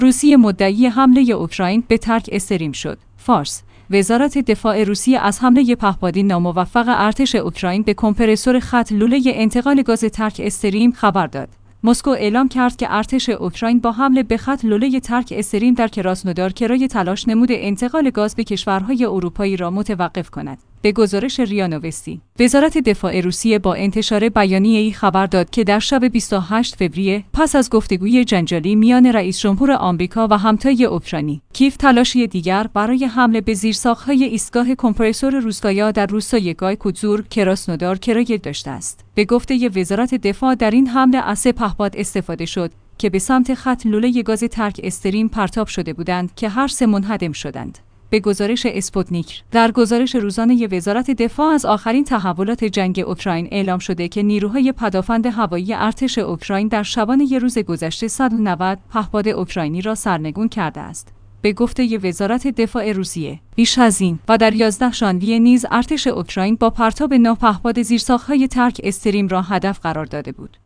روسیه مدعی حمله اوکراین به ترک استریم شد. فارس: وزارت دفاع روسیه از حمله پهپادی ناموفق ارتش اوکراین به کمپرسور خط لوله انتقال گاز ترک استریم خبر داد. مسکو اعلام کرد که ارتش اوکراین با حمله به خط لوله ترک استریم در کراسنودار کرای تلاش نموده انتقال گاز به کشورهای اروپایی را متوقف کند. به گزارش ریا نوستی، وزارت دفاع روسیه با انتشار بیانیه‌ای خبر داد که در شب 28 فوریه پس از گفتگوی جنجالی میان رئیس جمهور آمریکا و همتای اوکراینی، کیف تلاشی دیگر برای حمله به زیرساخت‌های ایستگاه کمپرسور روسکایا در روستای گای کوتزور کراسنودار کرایه داشته است. به گفته وزارت دفاع در این حمله از 3 پهپاد استفاده شد که به سمت خط لوله گاز ترک استریم پرتاب شده بودند که هر 3 منهدم شدند. به گزارش اسپوتنیک، در گزارش روزانه وزارت دفاع از آخرین تحولات جنگ اوکراین اعلام شده که نیروهای پدافند هوایی ارتش اوکراین در شبانه روز گذشته 190 پهپاد اوکراینی را سرنگون کرده است. به گفته وزارت دفاع روسیه، بیش از این و در 11 ژانویه نیز ارتش اوکراین با پرتاب 9 پهپاد زیرساخت‌های ترک استریم را هدف قرار داده بود.